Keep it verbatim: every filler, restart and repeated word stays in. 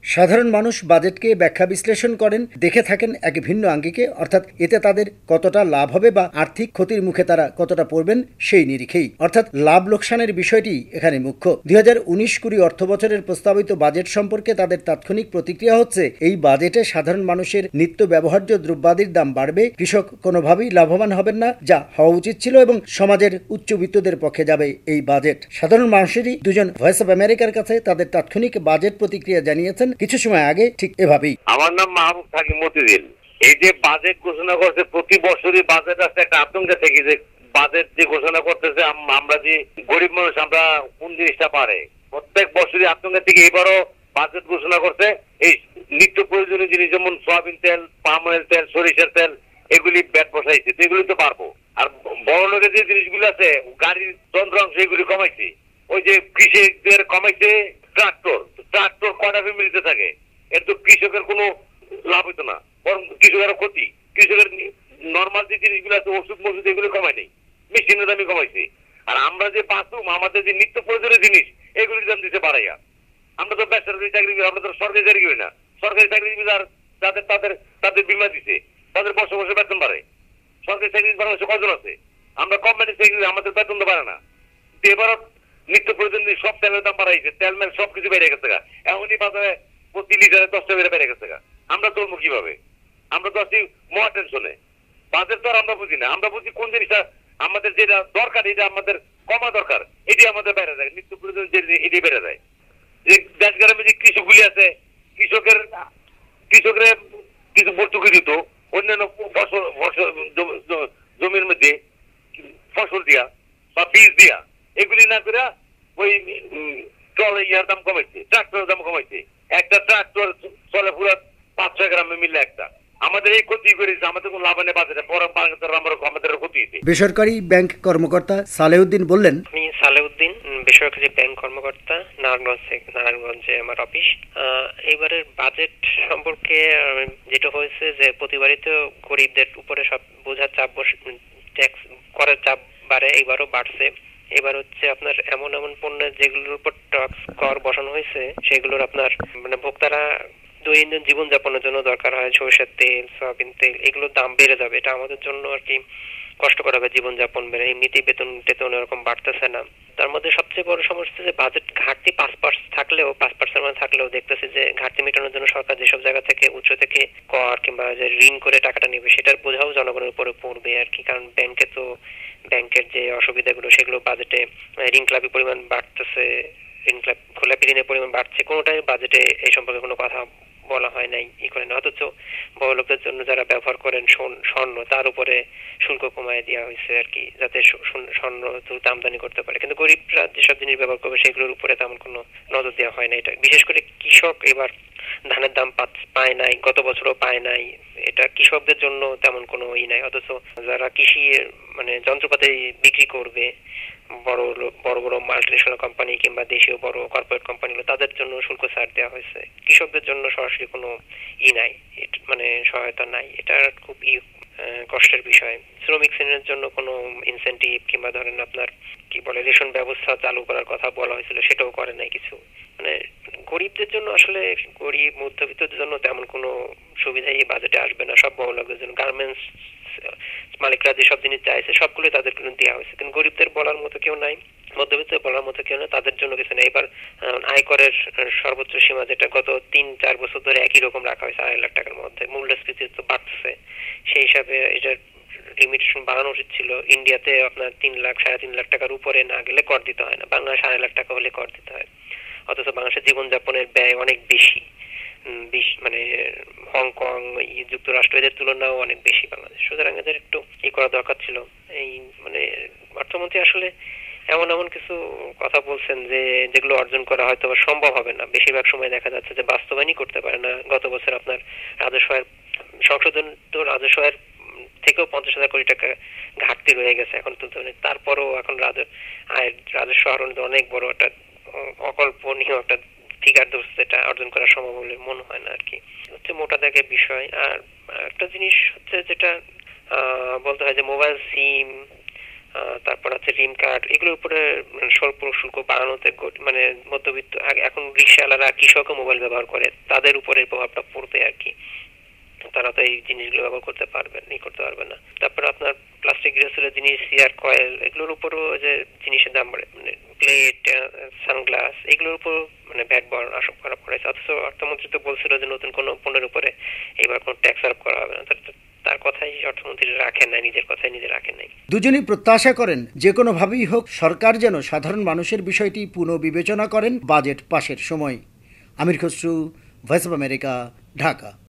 সাধারণ মানুষ বাজেটকে ব্যাখ্যা বিশ্লেষণ করেন দেখে থাকেন এক ভিন্ন আঙ্গিকে, অর্থাৎ এতে তাদের কতটা লাভ হবে বা আর্থিক ক্ষতির মুখে তারা কতটা পড়বেন সেই নিরিখেই, অর্থাৎ লাভ লোকসানের বিষয়টি এখানে মুখ্য। দুই হাজার উনিশ কুড়ি অর্থ বছরের প্রস্তাবিত বাজেট সম্পর্কে তাদের তাৎক্ষণিক প্রতিক্রিয়া হচ্ছে, এই বাজেটে সাধারণ মানুষের নিত্য ব্যবহার্য দ্রব্যাদির দাম বাড়বে, কৃষক কোনোভাবেই লাভবান হবেন না, যা হওয়া উচিত ছিল, এবং সমাজের উচ্চবিত্তদের পক্ষে যাবে এই বাজেট। সাধারণ মানুষেরই দুজন ভয়েস অব আমেরিকার কাছে তাদের তাৎক্ষণিক বাজেট প্রতিক্রিয়া জানিয়েছেন কিছু সময় আগে ঠিক এভাবেই। আমার নাম মাহবুব থাকি মতিঝিল। এই যে বাজেট ঘোষণা করছে, প্রতি বছরই বাজেট আছে একটা আতঙ্কে থেকে যে বাজেট যে ঘোষণা করতেছে, আমরা যে গরিব মানুষ আমরা কোন জিনিসটা পারে, প্রত্যেক বছরই আতঙ্কে থেকে এবারও বাজেট ঘোষণা করছে। এই নিত্য প্রয়োজনীয় জিনিস যেমন সয়াবিন তেল, পাম অয়েল তেল, সরিষার তেল, এগুলি ব্যাট বসাইছে, তো এগুলি তো পারবো। আর বড় লোকের যে জিনিসগুলো আছে, গাড়ির যন্ত্রাংশ, এগুলি কমাইছে। ওই যে কৃষকদের কমাইছে ট্রাক্টর, ট্রাক্টর কয়টা ফ্যামিলিতে থাকে, এর তো কৃষকের কোনো লাভ হইতো না, বরং কৃষকের ক্ষতি। কৃষকের নর্মাল যে জিনিসগুলো আছে, ওষুধ মজুদ, এগুলো কমায় নেই, মেশিনের দামই কমাইছে। আর আমরা যে বাথরুম, আমাদের যে নিত্য প্রয়োজনীয় জিনিস, এগুলির দাম দিতে বাড়াইয়া। আমরা তো বেসরকারি চাকরি করি, আমরা তো সরকারি চাকরি করি না। সরকারি চাকরিজীবীরা যাদের তাদের তাদের বীমা দিছে, তাদের বছর বছর বেতন বাড়ে। সরকারি চাকরি বাংলাদেশে কজন আছে? আমরা কোম্পানির চাকরি, আমাদের বেতন তো বাড়ে না। এবারও নিত্য প্রয়োজনীয় সব তেলের দাম বাড়াইছে, তেল মেল সবকিছু বেড়ে গেছে। এমনই বাজারে প্রতি লিটারে দশ টাকা বেড়ে বেড়ে গেছে। আমরা চলবো কিভাবে? আমরা তো আছি মহা টেনশনে। বাজেট তো আর আমরা বুঝি না, আমরা বুঝি কোন জিনিসটা আমাদের যেটা দরকার, এটা আমাদের কমা দরকার, এটি আমাদের বেড়ে যায়। নিত্য প্রয়োজনীয় যে এটি বেড়ে যায়। যে দেশ গ্রামে যে কৃষকগুলি আছে, কৃষকের কৃষকরা কিছু ভর্তুকি দিত অন্যান্য ফসল জমির মধ্যে ফসল দিয়া বা বীজ দিয়া, এগুলি না করে ওই ট্রলে ইয়ার দাম কমাইছে, ট্রাক্টরের দাম কমাইছে। একটা ট্রাক্টর চলে পুরো পাঁচ ছয় গ্রামে মিললে একটা। আমাদের এই ক্ষতি করেছে, আমাদের কোনো লাভ নেই বাজারে, আমাদের ক্ষতি হয়েছে। বেসরকারি ব্যাংক কর্মকর্তা সালেউদ্দিন বললেন, আমি সালেউদ্দিন, বেসরকারি ব্যাংক কর্মকর্তা, নারায়ণগঞ্জ নারায়ণগঞ্জে আমার অফিস। এইবারের বাজেট সম্পর্কে যেটা হয়েছে যে প্রতিবারই তো গরিবদের উপরে সব বোঝার চাপ, ট্যাক্স করার চাপ বাড়ে, এবারও বাড়ছে। এবার হচ্ছে আপনার এমন এমন পণ্য যেগুলোর উপর ট্যাক্স কর বসানো হয়েছে, সেগুলোর আপনার মানে ভোক্তারা দৈনন্দিন জীবনযাপনের জন্য দরকার হয় সরিষার তেল, সয়াবিন তেল, এগুলোর দাম বেড়ে যাবে। এটা আমাদের জন্য আর কি কষ্টকর হবে জীবনযাপন বেড়ে। এমনিতেই বেতন টেতন এরকম বাড়তেছে না। তার মধ্যে সবচেয়ে বড় সমস্যা যে বাজেট ঘাটতি পাঁচ পার্সেন্ট থাকলেও পাঁচ পার্সেন্ট মানে থাকলেও দেখতেছে যে ঘাটতি মেটানোর জন্য সরকার যেসব জায়গা থেকে উচ্চ থেকে কর কিংবা যে ঋণ করে টাকাটা নেবে, সেটার বোঝাও জনগণের উপরে পড়বে আর কি। কারণ ব্যাংকে তো ব্যাংকের যে অসুবিধাগুলো, সেগুলো বাজেটে ঋণ খেলাপি পরিমাণ বাড়তেছে, ঋণ খেলাপি ঋণের পরিমাণ বাড়ছে, কোনোটাই বাজেটে এই সম্পর্কে কোনো কথা বলা হয় নাই, ই করে না। অথচ বড় লোকদের জন্য যারা ব্যবহার করেন স্বর্ণ, তার উপরে শুল্ক কমায় দেওয়া হয়েছে আর কি, যাতে স্বর্ণ দ্রুত আমদানি করতে পারে। কিন্তু গরিবরা যেসব জিনিস ব্যবহার করবে সেগুলোর উপরে তেমন কোনো নজর দেওয়া হয় না। এটা বিশেষ করে কৃষক এবার ধানের দাম পায় নাই, গত বছরও পায় নাই, এটা কৃষকদের জন্য তেমন কোনো ই নাই। অথচ যারা কৃষি মানে যন্ত্রপাতি বিক্রি করবে, বড় বড় বড় মাল্টিনেশনাল কোম্পানি কিংবা দেশীয় বড় কর্পোরেট কোম্পানিগুলো, তাদের জন্য শুল্ক ছাড় দেওয়া হয়েছে। কৃষকদের জন্য সরাসরি কোনো ই নাই, মানে সহায়তা নাই। এটা খুব ই কষ্টের বিষয়। শ্রমিক শ্রেণীর জন্য কোনো ইনসেন্টিভ কিংবা ধরেন আপনার কি বলে রেশন ব্যবস্থা চালু করার কথা বলা হয়েছিল, সেটাও করে নাই কিছু। মানে গরিবদের জন্য, আসলে গরিব মধ্যবিত্তদের জন্য তেমন কোনো সুবিধাই এই বাজেটে আসবে না। সব বড় লোকদের জন্য, গার্মেন্টস মালিকরা যেসব জিনিস চাইছে সবগুলো তাদের জন্য দেওয়া হয়েছে, কিন্তু গরিবদের বলার মতো কেউ নাই, মধ্যবিত্ত বলার মতো কেউ নেই, তাদের জন্য কিছু নেই। এবার আয়করের সর্বোচ্চ সীমা যেটা গত তিন চার বছর ধরে একই রকম রাখা হয়েছে আড়াই লাখ টাকার মধ্যে, মূল্যস্ফীতি তো বাড়ছে, সেই হিসাবে এটার লিমিটেশন বাড়ানো উচিত ছিল। ইন্ডিয়াতে আপনার তিন লাখ সাড়ে তিন লাখ টাকার উপরে না গেলে কর দিতে হয় না, বাংলাদেশ আড়াই লাখ টাকা হলে কর দিতে হয়। অথচ বাংলাদেশের জীবনযাপনের ব্যয় অনেক বেশি, মানে হংকং, যুক্তরাষ্ট্র এদের তুলনাও অনেক বেশি বাংলাদেশ। সুতরাং এদের একটু ই করা দরকার ছিল। এই মানে অর্থমন্ত্রী আসলে এমন এমন কিছু কথা বলছেন যে যেগুলো অর্জন করা হয়তো সম্ভব হবে না। বেশিরভাগ সময় দেখা যাচ্ছে যে বাস্তবায়নই করতে পারে না। গত বছর আপনার রাজস্বের সংশোধন তো রাজস্বের থেকেও পঞ্চাশ হাজার কোটি টাকা ঘাটতি রয়ে গেছে এখন তো, তারপরও এখন আয়ের রাজস্ব আহরণ অনেক বড় একটা অকল্পনীয় একটা ফিগার ধরছে, যেটা অর্জন করা সম্ভব বলে মনে হয় না আর কি। হচ্ছে মোটা দাগের বিষয়। আর একটা জিনিস হচ্ছে যেটা বলতে হয় যে মোবাইল সিম তারপর আছে রিম কার্ড, এগুলোর উপরে স্বল্প শুল্ক বাড়ানোতে মানে মধ্যবিত্ত এখন রিক্সাওয়ালারা কৃষকও মোবাইল ব্যবহার করে, তাদের উপরে প্রভাবটা পড়বে আর কি। তারা তো এই জিনিসগুলো ব্যবহার করতে পারবেন ই করতে পারবে না। তারপর আপনার প্লাস্টিক গৃহস্থলের জিনিস, সিয়ার কয়েল, এগুলোর উপরও যে জিনিসের দাম বাড়ে, মানে প্লেট, সানগ্লাস, এগুলোর উপর মানে ভ্যাট বাড়ানো আশা করা পড়েছে। অথচ অর্থমন্ত্রী তো বলছিল যে নতুন কোনো পণ্যের উপরে এবার কোনো ট্যাক্স আরোপ করা হবে না। তার কথাই অর্থমন্ত্রী রাখেন নাই, নিজের কথাই নিজে রাখেন নাই। দুজনই প্রত্যাশা করেন যে কোনোভাবেই হোক সরকার যেন সাধারণ মানুষের বিষয়টি পুনঃবিবেচনা করেন বাজেট পাশের সময়। Amir Khasru, voice of America, Dhaka.